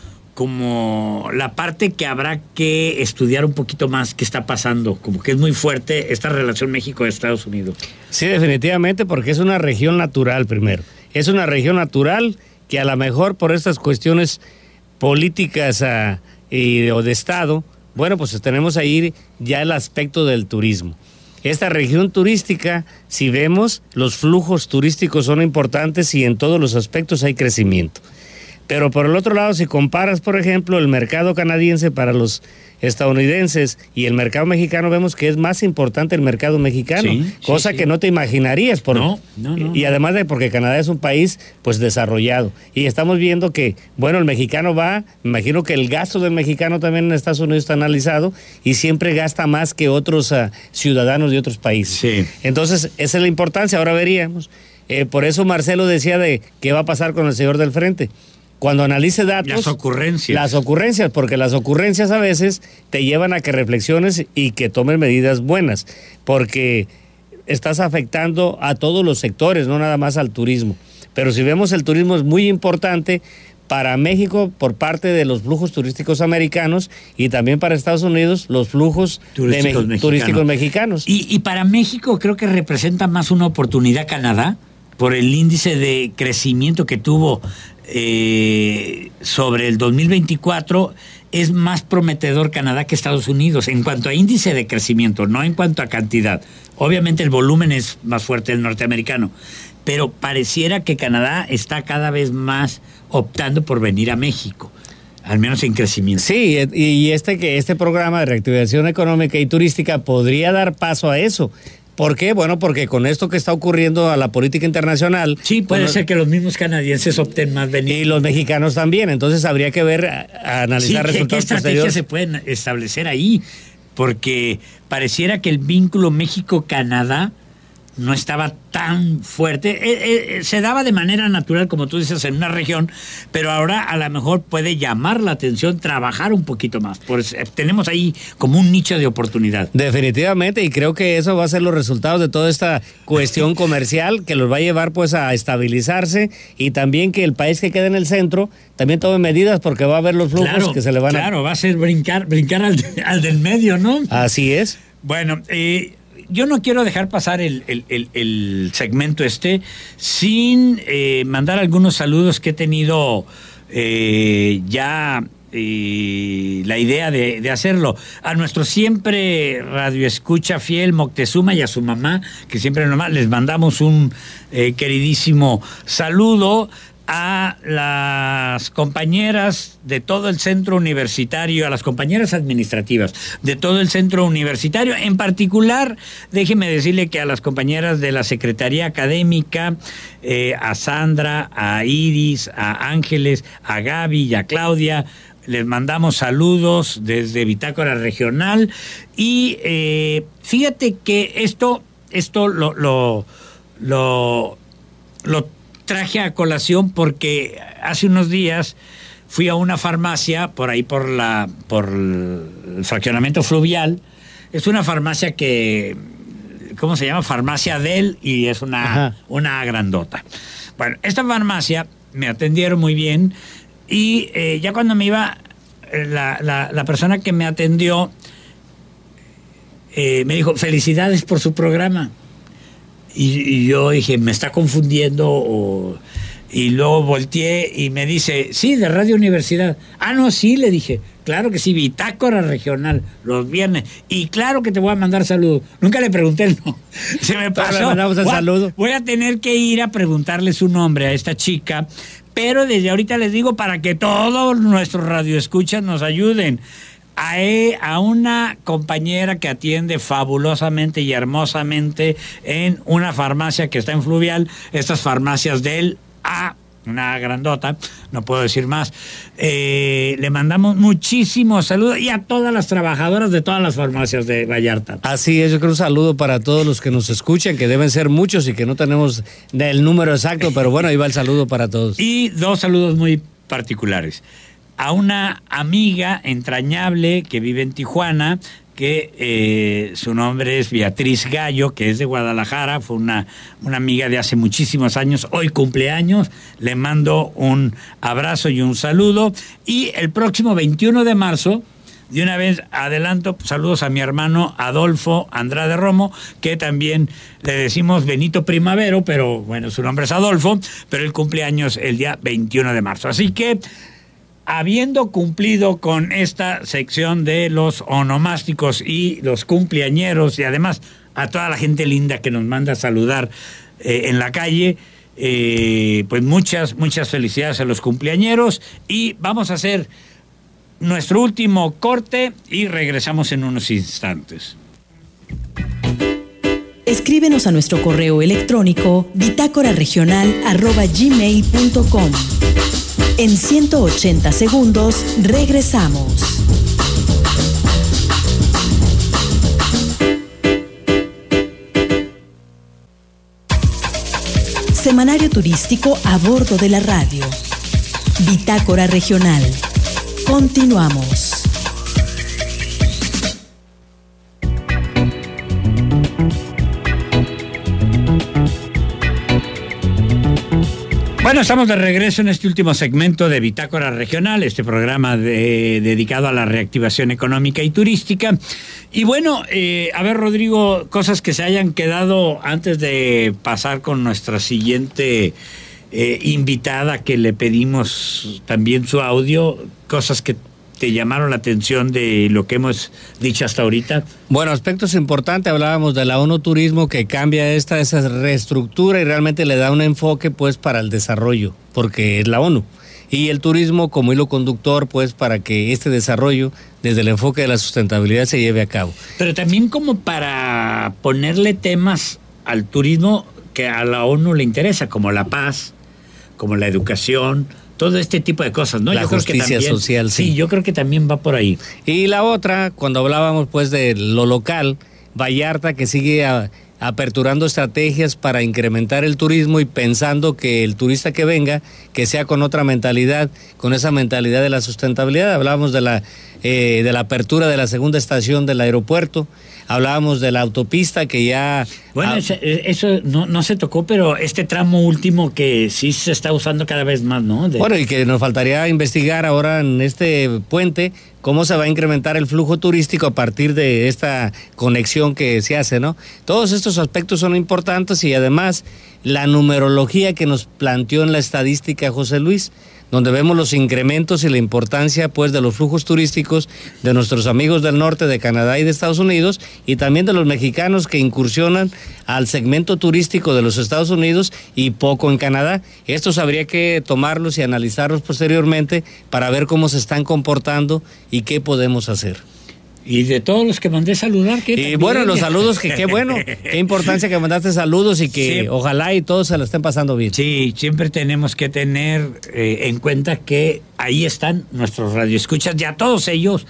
la parte que habrá que estudiar un poquito más qué está pasando, como que es muy fuerte esta relación México-Estados Unidos. Sí, definitivamente, porque es una región natural primero. Es una región natural que a lo mejor por estas cuestiones políticas o de Estado, bueno, pues tenemos ahí ya el aspecto del turismo. Esta región turística, si vemos, los flujos turísticos son importantes y en todos los aspectos hay crecimiento. Pero por el otro lado, si comparas, por ejemplo, el mercado canadiense para los estadounidenses y el mercado mexicano, vemos que es más importante el mercado mexicano, cosa que no te imaginarías. Y además de porque Canadá es un país pues desarrollado. Y estamos viendo que, bueno, el mexicano me imagino que el gasto del mexicano también en Estados Unidos está analizado y siempre gasta más que otros ciudadanos de otros países. Sí. Entonces, esa es la importancia, ahora veríamos. Por eso Marcelo decía de qué va a pasar con el señor del frente. cuando analice datos... Las ocurrencias, porque las ocurrencias a veces te llevan a que reflexiones y que tomes medidas buenas, porque estás afectando a todos los sectores, no nada más al turismo. Pero si vemos, el turismo es muy importante para México por parte de los flujos turísticos americanos y también para Estados Unidos los flujos turísticos mexicanos. Y para México creo que representa más una oportunidad Canadá por el índice de crecimiento que tuvo sobre el 2024. Es más prometedor Canadá que Estados Unidos en cuanto a índice de crecimiento, no en cuanto a cantidad. Obviamente el volumen es más fuerte el norteamericano, pero pareciera que Canadá está cada vez más optando por venir a México, al menos en crecimiento. Sí, y este programa de reactivación económica y turística podría dar paso a eso. ¿Por qué? Bueno, porque con esto que está ocurriendo a la política internacional... Sí, puede ser que los mismos canadienses opten más venir. Y los mexicanos también, entonces habría que ver, analizar resultados ¿qué estrategias se pueden establecer ahí? Porque pareciera que el vínculo México-Canadá no estaba tan fuerte, se daba de manera natural, como tú dices, en una región, pero ahora a lo mejor puede llamar la atención, trabajar un poquito más. Pues tenemos ahí como un nicho de oportunidad. Definitivamente, y creo que eso va a ser los resultados de toda esta cuestión comercial que los va a llevar pues a estabilizarse, y también que el país que quede en el centro también tome medidas, porque va a haber los flujos que se le van a... Claro, va a ser brincar al del medio, ¿no? Así es. Bueno, yo no quiero dejar pasar el segmento sin mandar algunos saludos que he tenido ya la idea de hacerlo. A nuestro siempre radioescucha fiel Moctezuma y a su mamá, que siempre les mandamos un queridísimo saludo. A las compañeras de todo el centro universitario, a las compañeras administrativas de todo el centro universitario, en particular, déjeme decirle que a las compañeras de la Secretaría Académica, a Sandra, a Iris, a Ángeles, a Gaby y a Claudia, les mandamos saludos desde Bitácora Regional. Y fíjate que esto lo traje a colación porque hace unos días fui a una farmacia por ahí por el fraccionamiento Fluvial. Es una farmacia que, ¿cómo se llama? Farmacia Del, y es una grandota. Bueno, esta farmacia me atendieron muy bien, y ya cuando me iba, la persona que me atendió me dijo: felicidades por su programa. Y yo dije, me está confundiendo, y luego volteé y me dice, sí, de Radio Universidad. Ah, no, sí, le dije, claro que sí, Bitácora Regional, los viernes, y claro que te voy a mandar saludos. Nunca le pregunté el nombre, se me pasó. Le mandamos el saludo. Voy a tener que ir a preguntarle su nombre a esta chica, pero desde ahorita les digo para que todos nuestros radioescuchas nos ayuden. A una compañera que atiende fabulosamente y hermosamente en una farmacia que está en Fluvial, estas farmacias del A, una grandota, no puedo decir más. Le mandamos muchísimos saludos, y a todas las trabajadoras de todas las farmacias de Vallarta. Así es, yo creo un saludo para todos los que nos escuchan, que deben ser muchos y que no tenemos el número exacto, pero bueno, ahí va el saludo para todos. Y dos saludos muy particulares. A una amiga entrañable que vive en Tijuana, que su nombre es Beatriz Gallo, que es de Guadalajara, fue una amiga de hace muchísimos años, hoy cumpleaños, le mando un abrazo y un saludo. Y el próximo 21 de marzo, de una vez adelanto, saludos a mi hermano Adolfo Andrade Romo, que también le decimos Benito Primavero, pero bueno, su nombre es Adolfo, pero el cumpleaños el día 21 de marzo. Así que, habiendo cumplido con esta sección de los onomásticos y los cumpleañeros, y además a toda la gente linda que nos manda a saludar en la calle, pues muchas felicidades a los cumpleañeros, y vamos a hacer nuestro último corte y regresamos en unos instantes. Escríbenos a nuestro correo electrónico bitácoraregional@gmail.com. En 180 segundos regresamos. Semanario turístico a bordo de la radio. Bitácora Regional. Continuamos. Bueno, estamos de regreso en este último segmento de Bitácora Regional, este programa dedicado a la reactivación económica y turística. Y bueno, a ver, Rodrigo, cosas que se hayan quedado antes de pasar con nuestra siguiente invitada, que le pedimos también su audio, cosas que te llamaron la atención de lo que hemos dicho hasta ahorita. Bueno, aspectos importantes, hablábamos de la ONU Turismo, que cambia esa reestructura y realmente le da un enfoque pues para el desarrollo, porque es la ONU. Y el turismo como hilo conductor pues para que este desarrollo desde el enfoque de la sustentabilidad se lleve a cabo. Pero también como para ponerle temas al turismo que a la ONU le interesa, como la paz, como la educación, todo este tipo de cosas, ¿no? La justicia social, sí. Sí, yo creo que también va por ahí. Y la otra, cuando hablábamos pues de lo local, Vallarta, que sigue aperturando estrategias para incrementar el turismo y pensando que el turista que venga, que sea con otra mentalidad, con esa mentalidad de la sustentabilidad. Hablábamos de la apertura de la segunda estación del aeropuerto, hablábamos de la autopista que ya... Bueno, eso no se tocó, pero este tramo último que sí se está usando cada vez más, ¿no? Bueno, y que nos faltaría investigar ahora en este puente cómo se va a incrementar el flujo turístico a partir de esta conexión que se hace, ¿no? Todos estos aspectos son importantes y además la numerología que nos planteó en la estadística José Luis, donde vemos los incrementos y la importancia pues de los flujos turísticos de nuestros amigos del norte, de Canadá y de Estados Unidos, y también de los mexicanos que incursionan al segmento turístico de los Estados Unidos y poco en Canadá. Estos habría que tomarlos y analizarlos posteriormente para ver cómo se están comportando y qué podemos hacer. Y de todos los que mandé saludar, ¿qué? Y bueno, los saludos, que qué bueno, qué importancia que mandaste saludos y que sí, ojalá y todos se la estén pasando bien. Sí, siempre tenemos que tener en cuenta que ahí están nuestros radioescuchas y a todos ellos,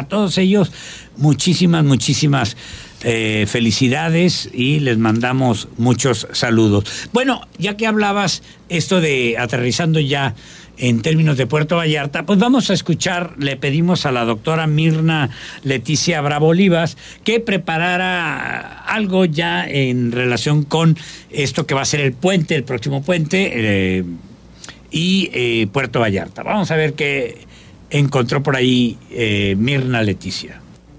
muchísimas felicidades y les mandamos muchos saludos. Bueno, ya que hablabas esto de aterrizando ya en términos de Puerto Vallarta, pues vamos a escuchar, le pedimos a la doctora Mirna Leticia Bravo Olivas que preparara algo ya en relación con esto que va a ser el puente, el próximo puente y Puerto Vallarta. Vamos a ver qué encontró por ahí Mirna Leticia.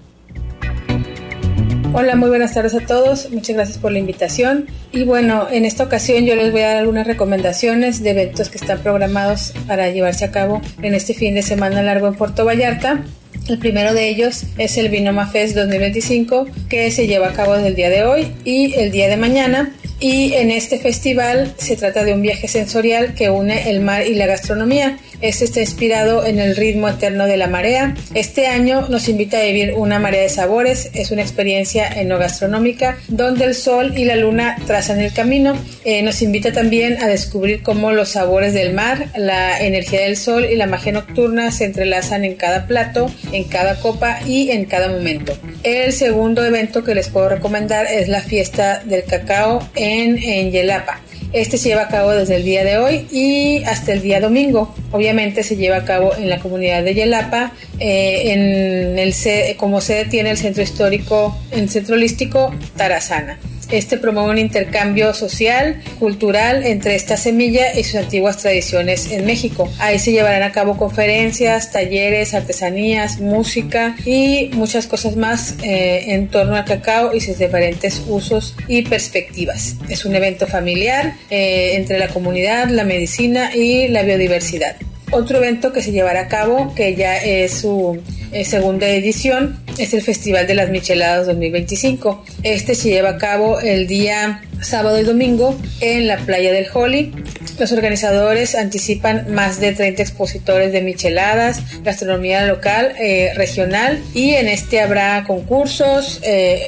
Hola, muy buenas tardes a todos, muchas gracias por la invitación. Y bueno, en esta ocasión yo les voy a dar algunas recomendaciones de eventos que están programados para llevarse a cabo en este fin de semana largo en Puerto Vallarta. El primero de ellos es el Vinoma Fest 2025, que se lleva a cabo desde el día de hoy y el día de mañana. Y en este festival se trata de un viaje sensorial que une el mar y la gastronomía. Este está inspirado en el ritmo eterno de la marea. Este año nos invita a vivir una marea de sabores. Es una experiencia enogastronómica donde el sol y la luna trazan el camino. Nos invita también a descubrir cómo los sabores del mar, la energía del sol y la magia nocturna se entrelazan en cada plato, en cada copa y en cada momento. El segundo evento que les puedo recomendar es la fiesta del cacao en Yelapa. Este se lleva a cabo desde el día de hoy y hasta el día domingo. Obviamente se lleva a cabo en la comunidad de Yelapa, como sede tiene el centro holístico Tarazana. Este promueve un intercambio social, cultural entre esta semilla y sus antiguas tradiciones en México. Ahí se llevarán a cabo conferencias, talleres, artesanías, música y muchas cosas más en torno al cacao y sus diferentes usos y perspectivas. Es un evento familiar entre la comunidad, la medicina y la biodiversidad. Otro evento que se llevará a cabo, que ya es su segunda edición, es el Festival de las Micheladas 2025. Este se lleva a cabo el día sábado y domingo en la playa del Holly. Los organizadores anticipan más de 30 expositores de micheladas, gastronomía local, regional, y en este habrá concursos, el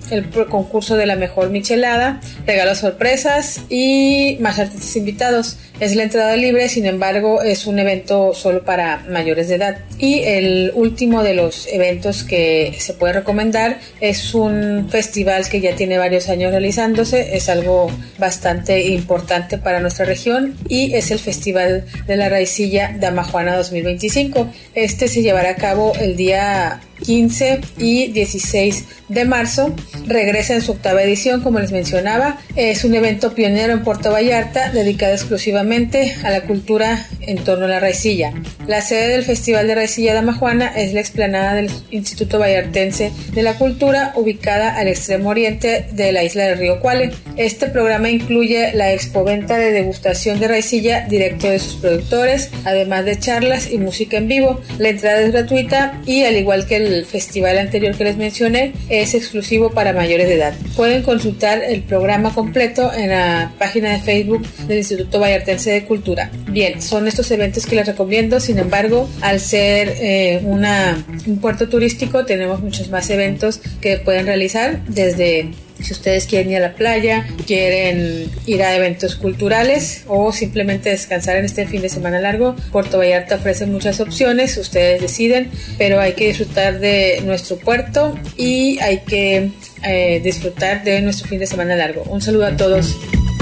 concurso de la mejor michelada, regalos sorpresas y más artistas invitados. es la entrada libre, sin embargo es un evento solo para mayores de edad. Y el último de los eventos que se puede recomendar es un festival que ya tiene varios años realizándose, es algo bastante importante para nuestra región y es el Festival de la Raicilla Damajuana 2025. Este se llevará a cabo el día 15 y 16 de marzo. Regresa en su 8ª edición, como les mencionaba. Es un evento pionero en Puerto Vallarta, dedicado exclusivamente a la cultura en torno a la raicilla. La sede del Festival de Raicilla Damajuana es la explanada del Instituto Vallartense de la Cultura, ubicada al extremo oriente de la isla del Río Cuale. Este programa incluye la expoventa de degustación de raicilla directo de sus productores, además de charlas y música en vivo. La entrada es gratuita y, al igual que el festival anterior que les mencioné, es exclusivo para mayores de edad. Pueden consultar el programa completo en la página de Facebook del Instituto Vallartense de Cultura. Bien, son estos eventos que les recomiendo. Sin embargo, al ser un puerto turístico, tenemos muchos más eventos que pueden realizar, desde si ustedes quieren ir a la playa, quieren ir a eventos culturales o simplemente descansar en este fin de semana largo. Puerto Vallarta ofrece muchas opciones, ustedes deciden, pero hay que disfrutar de nuestro puerto y hay que disfrutar de nuestro fin de semana largo. Un saludo a todos.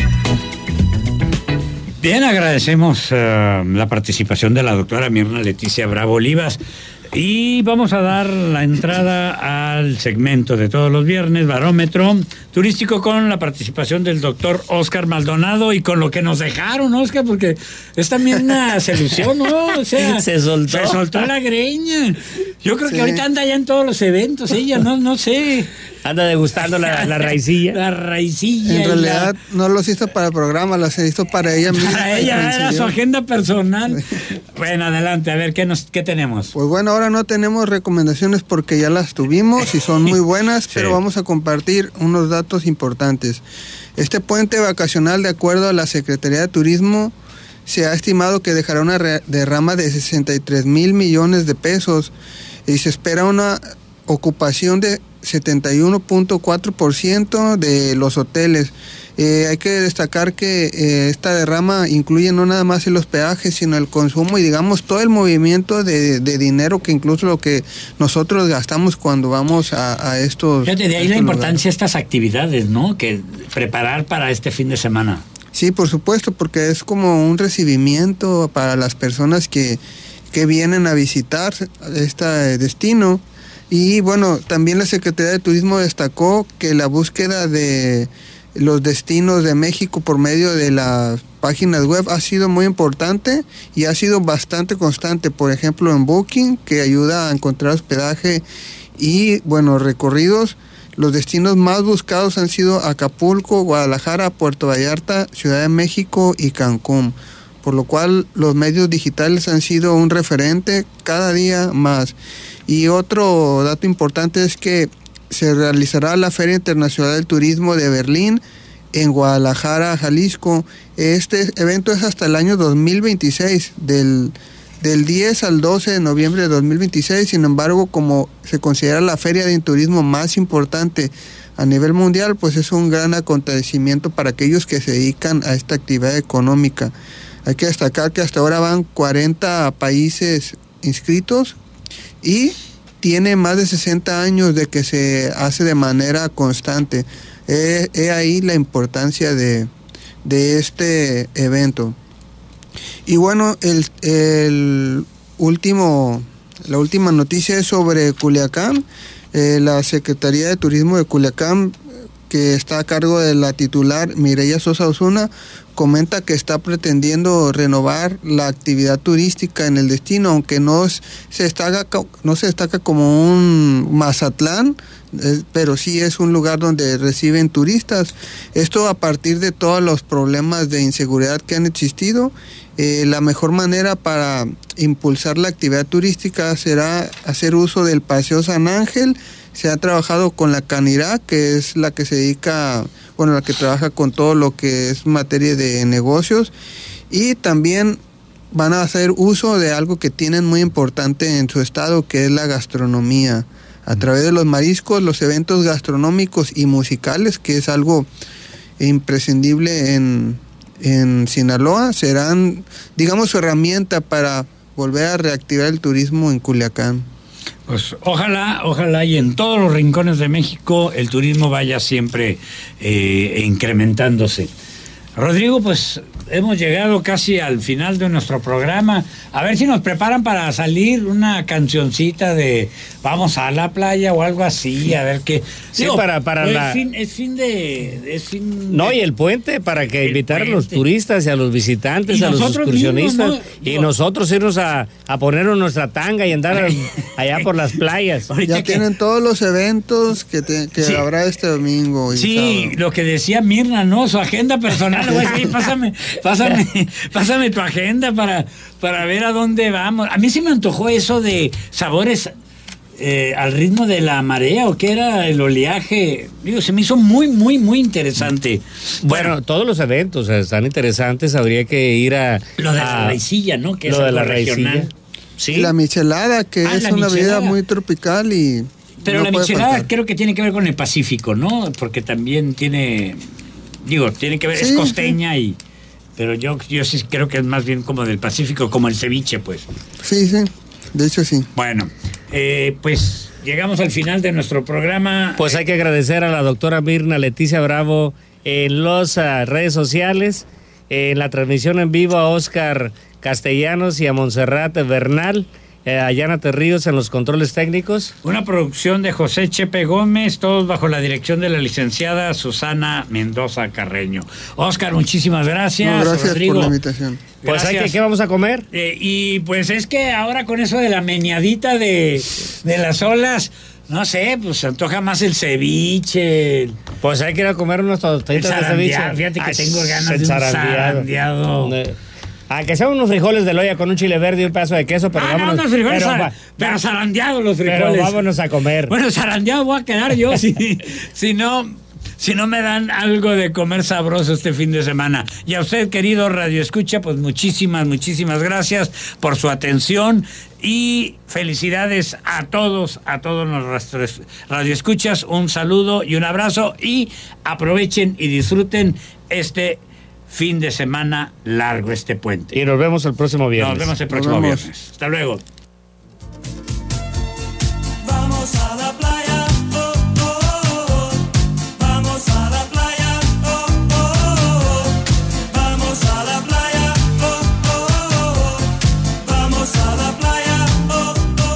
Bien, agradecemos la participación de la doctora Mirna Leticia Bravo Olivas. Y vamos a dar la entrada al segmento de todos los viernes, Barómetro Turístico, con la participación del doctor Óscar Maldonado y con lo que nos dejaron, Óscar, porque es también una solución, ¿no? O sea, se soltó la greña. Yo creo que ahorita anda ya en todos los eventos, ella, no sé. Anda degustando la raicilla. La raicilla. En realidad no los hizo para el programa, los hizo para ella misma. Para ella, era su agenda personal. Bueno, adelante, a ver, ¿qué tenemos? Pues bueno, ahora no tenemos recomendaciones porque ya las tuvimos y son muy buenas, sí. Pero vamos a compartir unos datos importantes. Este puente vacacional, de acuerdo a la Secretaría de Turismo, se ha estimado que dejará una derrama de 63 mil millones de pesos y se espera una ocupación de 71.4% de los hoteles. Hay que destacar que esta derrama incluye no nada más los peajes, sino el consumo y digamos todo el movimiento de dinero, que incluso lo que nosotros gastamos cuando vamos a estos. Fíjate, de ahí la importancia de estas actividades, ¿no? Que preparar para este fin de semana. Sí, por supuesto, porque es como un recibimiento para las personas que vienen a visitar este destino. Y bueno, también la Secretaría de Turismo destacó que la búsqueda de los destinos de México por medio de las páginas web ha sido muy importante y ha sido bastante constante. Por ejemplo, en Booking, que ayuda a encontrar hospedaje y, bueno, recorridos. Los destinos más buscados han sido Acapulco, Guadalajara, Puerto Vallarta, Ciudad de México y Cancún. Por lo cual los medios digitales han sido un referente cada día más. Y otro dato importante es que se realizará la Feria Internacional del Turismo de Berlín en Guadalajara, Jalisco. Este evento es hasta el año 2026, del 10 al 12 de noviembre de 2026. Sin embargo, como se considera la feria de turismo más importante a nivel mundial, pues es un gran acontecimiento para aquellos que se dedican a esta actividad económica. Hay que destacar que hasta ahora van 40 países inscritos y tiene más de 60 años de que se hace de manera constante. Ahí la importancia de este evento. Y bueno, la última noticia es sobre Culiacán. La Secretaría de Turismo de Culiacán, que está a cargo de la titular Mireya Sosa Osuna, comenta que está pretendiendo renovar la actividad turística en el destino, aunque no se destaca como un Mazatlán, pero sí es un lugar donde reciben turistas. Esto a partir de todos los problemas de inseguridad que han existido. La mejor manera para impulsar la actividad turística será hacer uso del Paseo San Ángel. Se ha trabajado con la Canirac, que es la que se dedica, la que trabaja con todo lo que es materia de negocios, y también van a hacer uso de algo que tienen muy importante en su estado, que es la gastronomía. A través de los mariscos, los eventos gastronómicos y musicales, que es algo imprescindible en en Sinaloa serán, digamos, su herramienta para volver a reactivar el turismo en Culiacán. Pues ojalá y en todos los rincones de México el turismo vaya siempre incrementándose. Rodrigo, pues hemos llegado casi al final de nuestro programa. A ver si nos preparan para salir una cancioncita de vamos a la playa o algo así, a ver qué. Sí, para la... Es fin No, y el puente, para que invitar a los turistas y a los visitantes, a los excursionistas, mismos, ¿no? Y nosotros irnos a ponernos nuestra tanga y andar allá por las playas. Ya tienen todos los eventos que sí, habrá este domingo. Sí, sábado. Lo que decía Mirna, ¿no? Su agenda personal, güey, sí, pásame tu agenda para ver a dónde vamos. A mí sí me antojó eso de sabores al ritmo de la marea, o qué era el oleaje. Digo, se me hizo muy, muy, muy interesante. Bueno, todos los eventos están interesantes. Habría que ir a lo de la raicilla, ¿no? Que lo es de la regional. Sí. La michelada, que es una bebida muy tropical y... Pero no la michelada creo que tiene que ver con el Pacífico, ¿no? Porque también tiene que ver, sí, es costeña, sí. Pero yo sí creo que es más bien como del Pacífico, como el ceviche, pues. Sí, de hecho sí. Bueno, pues llegamos al final de nuestro programa. Pues hay que agradecer a la doctora Mirna Leticia Bravo en las redes sociales, en la transmisión en vivo a Oscar Castellanos y a Montserrat Bernal, a Yánate Ríos en los controles técnicos. Una producción de José Chepe Gómez, todos bajo la dirección de la licenciada Susana Mendoza Carreño. Oscar, muchísimas gracias. No, gracias, Rodrigo, por la invitación. Pues ¿qué vamos a comer? Y pues es que ahora con eso de la meneadita de las olas, no sé, pues se antoja más el ceviche. Pues hay que ir a comer unos tostaditos de ceviche. Fíjate que tengo ganas de un zarandeado. Que sean unos frijoles de loya con un chile verde y un pedazo de queso, pero vámonos. No, unos frijoles, pero zarandeados los frijoles. Pero vámonos a comer. Bueno, zarandeado voy a quedar yo si no me dan algo de comer sabroso este fin de semana. Y a usted, querido Radio Escucha, pues muchísimas gracias por su atención y felicidades a todos nuestros Radio Escuchas. Un saludo y un abrazo y aprovechen y disfruten este fin de semana largo, este puente. Y nos vemos el próximo viernes. Nos vemos el próximo viernes. Hasta luego. Vamos a la playa, oh, oh, oh. Vamos a la playa, oh, oh, oh. Vamos a la playa, oh, oh, oh. Vamos a la playa, oh,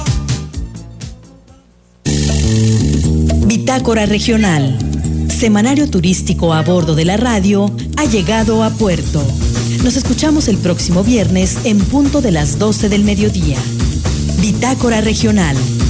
oh. Bitácora Regional. Semanario turístico a bordo de la radio ha llegado a puerto. Nos escuchamos el próximo viernes en punto de las 12 del mediodía. Bitácora Regional.